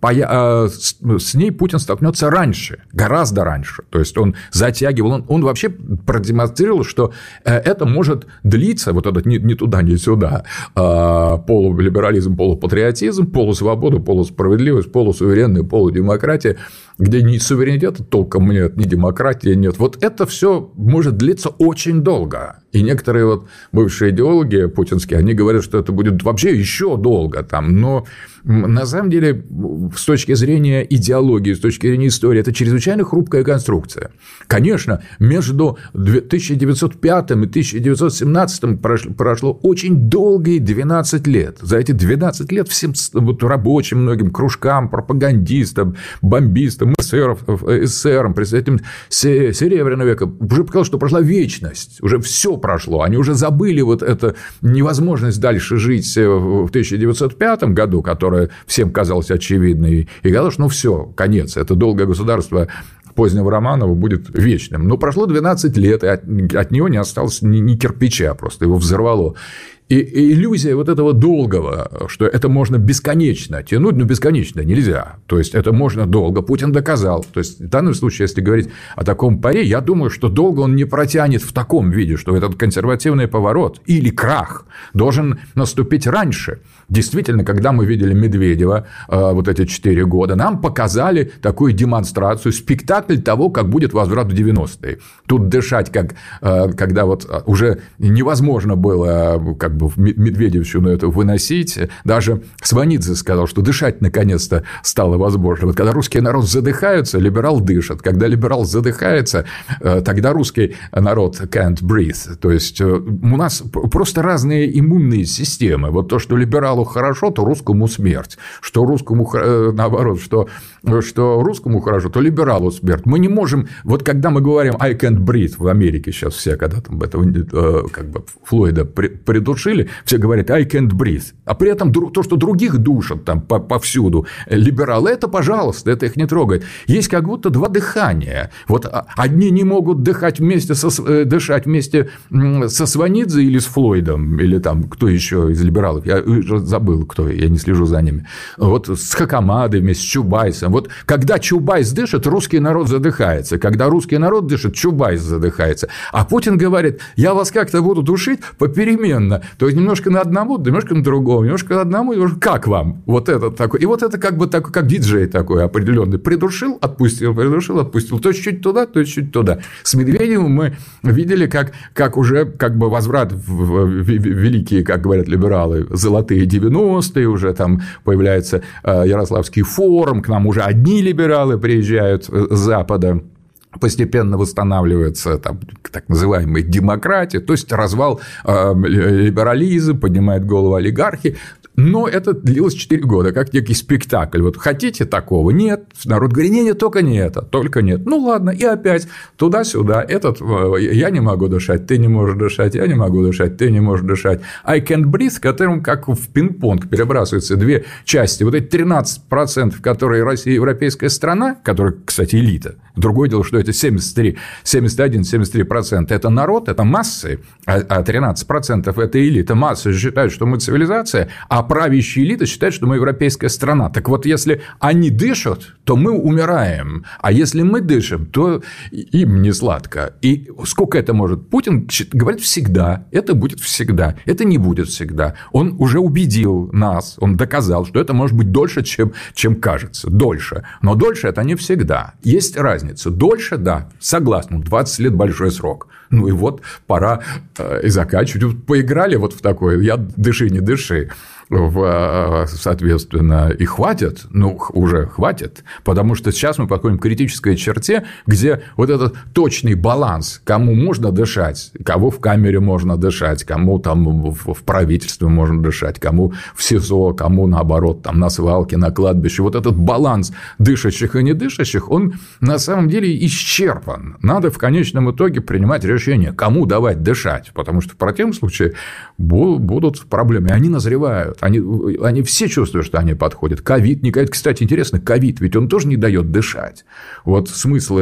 с ней Путин столкнется раньше, гораздо раньше. То есть, он затягивал, он вообще продемонстрировал, что это может длиться, вот этот ни туда, ни сюда, полулиберализм, полупатриотизм, полусвобода, полусправедливость, полусуверенная, полудемократия, где ни суверенитета толком нет, ни демократии нет. Вот это все может длиться очень долго. И некоторые вот бывшие идеологи путинские, они говорят, что это будет вообще еще долго там. Но на самом деле, с точки зрения идеологии, с точки зрения истории, это чрезвычайно хрупкая конструкция. Конечно, между 1905 и 1917 прошло очень долгие 12 лет. За эти 12 лет всем вот, рабочим, многим кружкам, пропагандистам, бомбистам, эсерам, представителям Серебряного века уже показалось, что прошла вечность, уже все прошло. Они уже забыли вот эту невозможность дальше жить в 1905 году, которая всем казалась очевидной, и казалось, что все, конец, это долгое государство позднего Романова будет вечным. Но прошло 12 лет, и от него не осталось ни кирпича, просто его взорвало. И иллюзия вот этого долгого, что это можно бесконечно тянуть, но бесконечно нельзя. То есть, это можно долго. Путин доказал. То есть, в данном случае, если говорить о таком паре, я думаю, что долго он не протянет в таком виде, что этот консервативный поворот или крах должен наступить раньше. Действительно, когда мы видели Медведева вот эти 4 года, нам показали такую демонстрацию, спектакль того, как будет возврат в 90-е. Тут дышать, как когда вот уже невозможно было как бы Медведевщину эту выносить. Даже Сванидзе сказал, что дышать наконец-то стало возможно. Вот когда русский народ задыхается, либерал дышит. Когда либерал задыхается, тогда русский народ can't breathe. То есть, у нас просто разные иммунные системы. Вот то, что либералу хорошо, то русскому смерть. Что русскому, наоборот, что русскому хорошо, то либералу смерть. Мы не можем... Вот когда мы говорим I can't breathe в Америке сейчас все, когда там этого как бы Флойда придушили, все говорят I can't breathe. А при этом то, что других душат там повсюду либералы, это, пожалуйста, это их не трогает. Есть как будто два дыхания. Вот одни не могут дышать вместе со Сванидзе или с Флойдом, или там кто еще из либералов, я забыл, кто, я не слежу за ними. Вот с Хакамадами, с Чубайсом. Вот когда Чубайс дышит, русский народ задыхается. Когда русский народ дышит, Чубайс задыхается. А Путин говорит, я вас как-то буду душить попеременно. То есть, немножко на одному, немножко на другом, немножко на одному, как вам? Вот это такой. И вот это как бы такой, как диджей такой определенный. Придушил, отпустил, придушил, отпустил. То чуть туда, то чуть туда. С Медведевым мы видели, как уже как бы возврат в великие, как говорят либералы, золотые 90-е, уже там появляется Ярославский форум, к нам уже одни либералы приезжают с Запада. Постепенно восстанавливается там, так называемая демократия, то есть развал либерализм, поднимает голову олигархи. Но это длилось 4 года, как некий спектакль. Вот хотите такого? Нет. Народ говорит, нет, только не это, только нет. Ну, ладно, и опять туда-сюда. Я не могу дышать, ты не можешь дышать, я не могу дышать, ты не можешь дышать. I can't breathe, которым как в пинг-понг перебрасываются две части. Вот эти 13%, которые Россия европейская страна, которая, кстати, элита. Другое дело, что это 71-73% это народ, это массы, а 13% это элита. Массы считают, что мы цивилизация, а правящая элита считает, что мы европейская страна. Так вот, если они дышат, то мы умираем. А если мы дышим, то им не сладко. И сколько это может? Путин говорит всегда. Это будет всегда. Это не будет всегда. Он уже убедил нас, он доказал, что это может быть дольше, чем кажется. Дольше. Но дольше это не всегда. Есть разница. Дольше, да, согласен. 20 лет – большой срок. Ну, и вот пора и заканчивать. Поиграли вот в такое. Я дыши, не дыши. Соответственно, и хватит, уже хватит, потому что сейчас мы подходим к критической черте, где вот этот точный баланс, кому можно дышать, кого в камере можно дышать, кому там в правительстве можно дышать, кому в СИЗО, кому наоборот, там на свалке, на кладбище. Вот этот баланс дышащих и не дышащих, он на самом деле исчерпан. Надо в конечном итоге принимать решение, кому давать дышать, потому что в противном случае будут проблемы, и они назревают. Они все чувствуют, что они подходят. Ковид, не ковид. Кстати, интересно, ковид, ведь он тоже не дает дышать. Вот смысл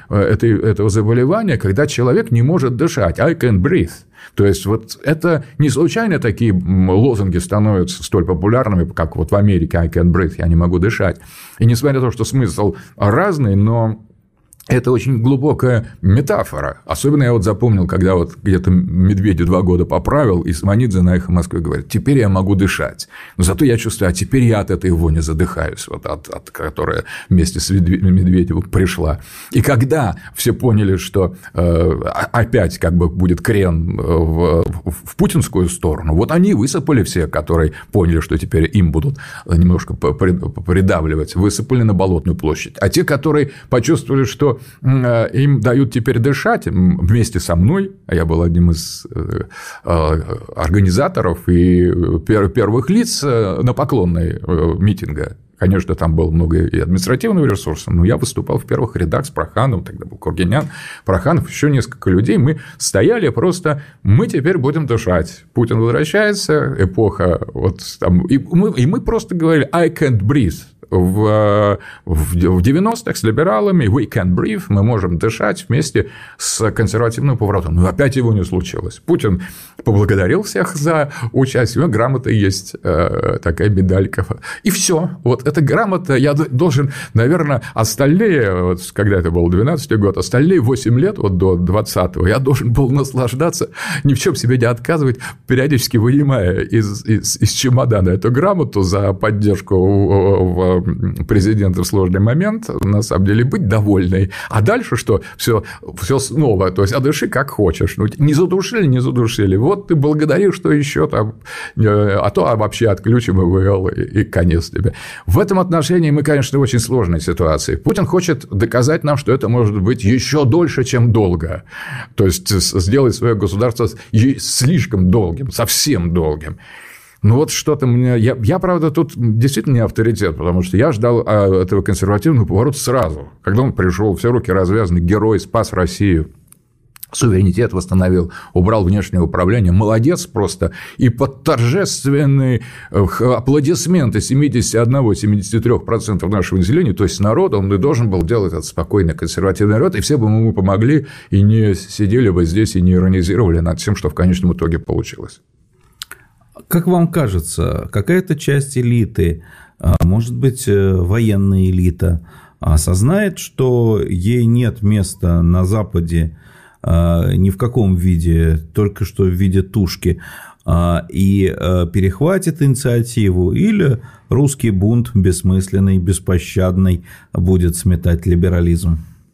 этого заболевания, когда человек не может дышать. I can't breathe. То есть, вот это не случайно такие лозунги становятся столь популярными, как вот в Америке I can't breathe, я не могу дышать. И несмотря на то, что смысл разный, но это очень глубокая метафора. Особенно я вот запомнил, когда вот где-то Медведев 2 года поправил, и Сванидзе на «Эхо Москвы» говорит, теперь я могу дышать. Но зато я чувствую, а теперь я от этой вони задыхаюсь, вот от которая вместе с Медведевым пришла. И когда все поняли, что опять как бы будет крен в путинскую сторону, вот они высыпали все, которые поняли, что теперь им будут немножко придавливать, высыпали на Болотную площадь. А те, которые почувствовали, что им дают теперь дышать вместе со мной, а я был одним из организаторов и первых лиц на Поклонной митинга. Конечно, там было много и административного ресурса, но я выступал в первых рядах с Прохановым, тогда был Кургинян, Проханов, еще несколько людей. Мы стояли просто, мы теперь будем дышать. Путин возвращается, эпоха, вот там, и мы просто говорили I can't breathe. в 90-х с либералами we can breathe, мы можем дышать вместе с консервативным поворотом. Но опять его не случилось. Путин поблагодарил всех за участие, грамота есть такая медалька. И все. Вот эта грамота, я должен, наверное, остальные, вот, когда это был 12-й год, остальные 8 лет, вот до 20-го, я должен был наслаждаться, ни в чем себе не отказывать, периодически вынимая из чемодана эту грамоту за поддержку президента в сложный момент, на самом деле, быть довольной. А дальше что? Все снова. То есть, а дыши как хочешь. Ну, не задушили. Вот ты благодаришь, что еще там, а то вообще отключим ИВЛ и конец тебе. В этом отношении мы, конечно, в очень сложной ситуации. Путин хочет доказать нам, что это может быть еще дольше, чем долго. То есть, сделать свое государство слишком долгим, совсем долгим. Ну, вот что-то мне... Я, правда, тут действительно не авторитет, потому что я ждал этого консервативного поворота сразу. Когда он пришел, все руки развязаны, герой, спас Россию. Суверенитет восстановил, убрал внешнее управление. Молодец просто. И под торжественные аплодисменты 71-73% нашего населения, то есть народа, он и должен был делать этот спокойный консервативный народ, и все бы ему помогли, и не сидели бы здесь, и не иронизировали над тем, что в конечном итоге получилось. Как вам кажется, какая-то часть элиты, может быть, военная элита, осознает, что ей нет места на Западе ни в каком виде, только что в виде тушки, и перехватит инициативу, или русский бунт бессмысленный, беспощадный будет сметать либерализм?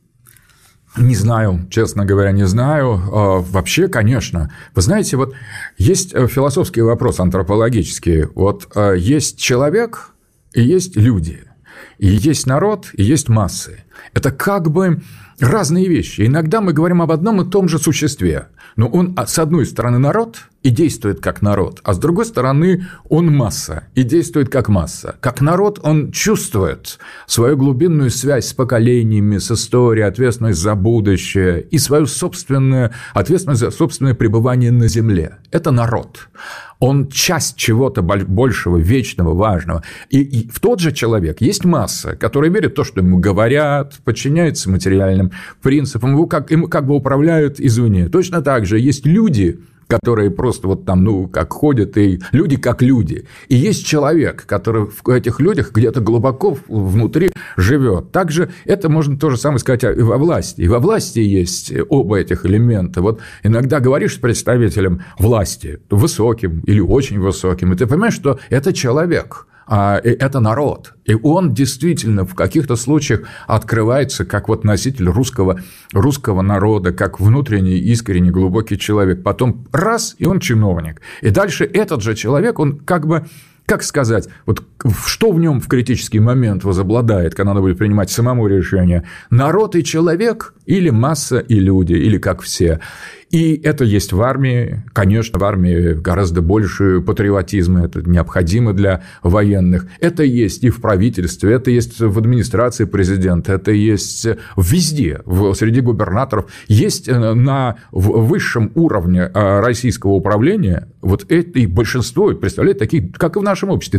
Не знаю, честно говоря, не знаю. Вообще, конечно. Вы знаете, вот есть философский вопрос антропологический. Вот есть человек и есть люди. И есть народ, и есть массы. Это как бы разные вещи. Иногда мы говорим об одном и том же существе. Но он, с одной стороны, народ и действует как народ, а с другой стороны, он масса и действует как масса. Как народ он чувствует свою глубинную связь с поколениями, с историей, ответственность за будущее и свою собственную ответственность за собственное пребывание на земле. Это народ. Он часть чего-то большего, вечного, важного. И в тот же человек есть масса, которая верит в то, что ему говорят, подчиняется материальным принципам, ему как бы управляют извне. Точно так же есть люди, которые просто вот там, ну, как ходят, и люди как люди. И есть человек, который в этих людях где-то глубоко внутри живет. Также это можно то же самое сказать и во власти. И во власти есть оба этих элемента. Вот иногда говоришь с представителем власти, высоким или очень высоким, и ты понимаешь, что это человек. Это народ. И он действительно в каких-то случаях открывается как вот носитель русского народа, как внутренний, искренний, глубокий человек. Потом раз, и он чиновник. И дальше этот же человек, он как бы, как сказать, вот что в нем в критический момент возобладает, когда надо будет принимать самому решение? Народ и человек или масса и люди, или как все. И это есть в армии. Конечно, в армии гораздо больше патриотизма, это необходимо для военных. Это есть и в правительстве, это есть в администрации президента, это есть везде, среди губернаторов. Есть на высшем уровне российского управления вот это и большинство представляет такие, как и в нашем обществе,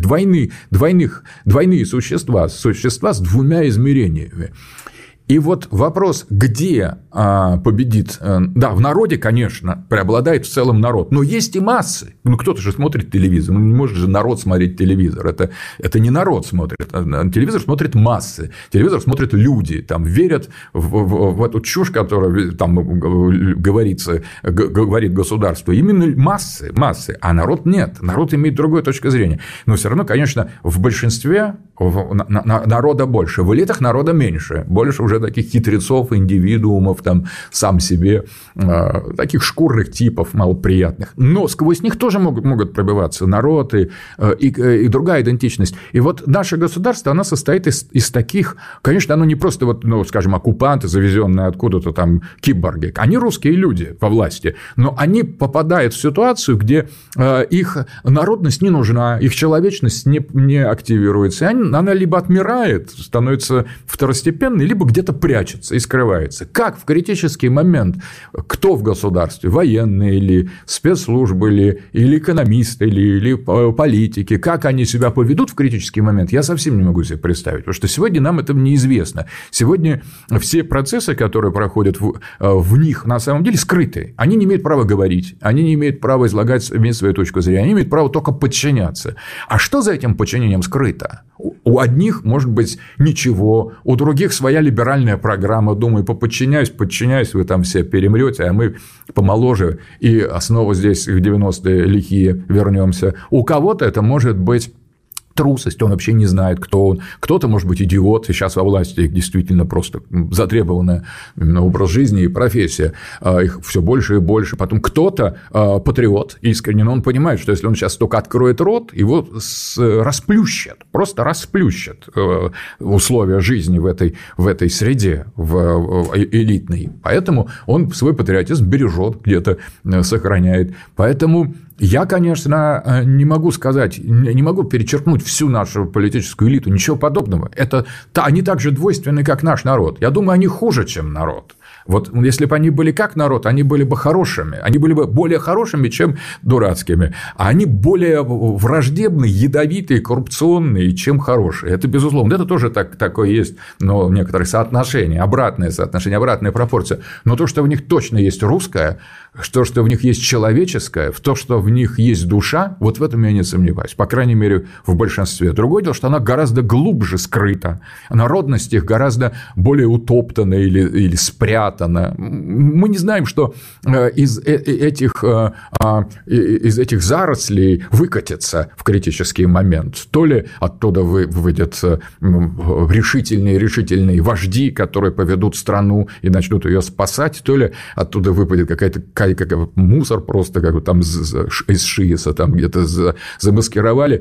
двойные существа с двумя измерениями. И вот вопрос, где победит... Да, в народе, конечно, преобладает в целом народ, но есть и массы. Ну, кто-то же смотрит телевизор, ну, не может же народ смотреть телевизор. Это не народ смотрит, телевизор смотрят массы, телевизор смотрят люди, там, верят в эту чушь, которая там говорит государство. Именно массы, а народ нет. Народ имеет другую точку зрения. Но все равно, конечно, в большинстве народа больше, в элитах народа меньше, больше уже таких хитрецов, индивидуумов, там, сам себе, таких шкурных типов малоприятных. Но сквозь них тоже могут пробиваться народ и другая идентичность. И вот наше государство, оно состоит из таких, конечно, оно не просто, вот, ну, скажем, оккупанты, завезенные откуда-то там киборги, они русские люди во власти, но они попадают в ситуацию, где их народность не нужна, их человечность не активируется, и они она либо отмирает, становится второстепенной, либо где-то прячется и скрывается. Как в критический момент, кто в государстве, военные ли, спецслужбы ли, или экономисты ли, или политики, как они себя поведут в критический момент, я совсем не могу себе представить, потому что сегодня нам это неизвестно. Сегодня все процессы, которые проходят в них, на самом деле скрыты. Они не имеют права говорить, они не имеют права иметь свою точку зрения, они имеют право только подчиняться. А что за этим подчинением скрыто? У одних, может быть, ничего, у других своя либеральная программа, думаю, подчиняюсь, вы там все перемрете, а мы помоложе и снова здесь в 90-е лихие вернемся. У кого-то это может быть трусость, он вообще не знает, кто он. Кто-то, может быть, идиот, и сейчас во власти их действительно просто затребованный именно образ жизни и профессия. Их все больше и больше. Потом кто-то патриот искренне, но он понимает, что если он сейчас только откроет рот, его расплющат, просто расплющат условия жизни в этой среде, в элитной. Поэтому он свой патриотизм бережет, где-то сохраняет. Поэтому я, конечно, не могу сказать, не могу перечеркнуть всю нашу политическую элиту, ничего подобного. Они так же двойственны, как наш народ. Я думаю, они хуже, чем народ. Вот если бы они были как народ, они были бы хорошими. Они были бы более хорошими, чем дурацкими. А они более враждебные, ядовитые, коррупционные, чем хорошие. Это безусловно. Это тоже такое есть, но некоторые соотношения, обратное соотношение, обратная пропорция. Но то, что в них точно есть русское, то, что в них есть человеческое, в то, что в них есть душа, вот в этом я не сомневаюсь. По крайней мере, в большинстве. Другое дело, что она гораздо глубже скрыта. Народность их гораздо более утоптана или спрятана. Мы не знаем, что из этих зарослей выкатится в критический момент. То ли оттуда выйдут решительные вожди, которые поведут страну и начнут ее спасать, то ли оттуда выпадет какая-то мусор просто, как там из ШИЭСа там где-то замаскировали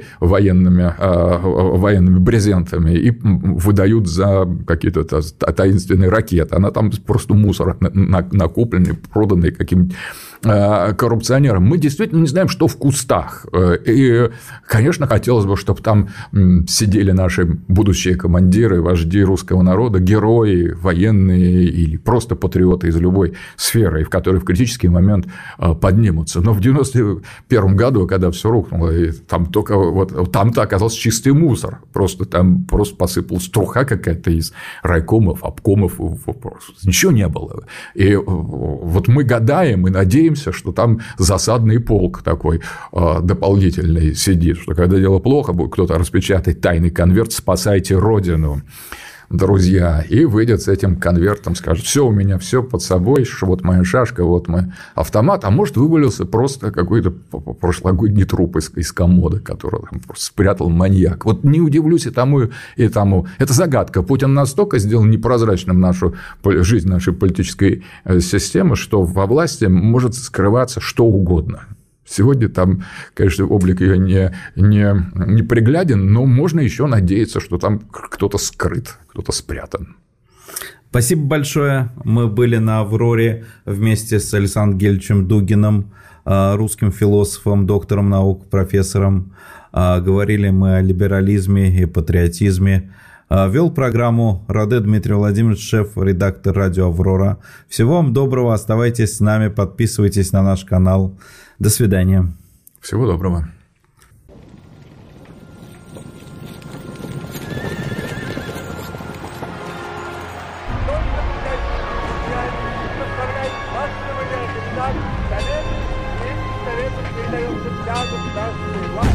военными брезентами и выдают за какие-то таинственные ракеты. Она там просто мусор накопленный, проданный каким-нибудь коррупционерам. Мы действительно не знаем, что в кустах. И, конечно, хотелось бы, чтобы там сидели наши будущие командиры, вожди русского народа, герои, военные или просто патриоты из любой сферы, в которые в критический момент поднимутся. Но в 91 году, когда все рухнуло, и там только там-то оказался чистый мусор. Там просто посыпалась труха какая-то из райкомов, обкомов. Ничего не было. И вот мы гадаем и надеемся, что там засадный полк такой дополнительный сидит, что когда дело плохо, будет кто-то распечатать тайный конверт «Спасайте Родину», друзья, и выйдет с этим конвертом, скажет: все у меня, все под собой, вот моя шашка, вот мой автомат, а может, вывалился просто какой-то прошлогодний труп из комода, который там просто спрятал маньяк. Вот не удивлюсь и тому. Это загадка. Путин настолько сделал непрозрачным нашу жизнь, нашей политической системы, что во власти может скрываться что угодно. Сегодня там, конечно, облик ее не пригляден, но можно еще надеяться, что там кто-то скрыт, кто-то спрятан. Спасибо большое. Мы были на «Авроре» вместе с Александром Гельевичем Дугиным, русским философом, доктором наук, профессором. Говорили мы о либерализме и патриотизме. Вел программу Раде Дмитрий Владимирович, шеф-редактор радио «Аврора». Всего вам доброго. Оставайтесь с нами, подписывайтесь на наш канал. До свидания. Всего доброго. Совету передается вся государственная власть.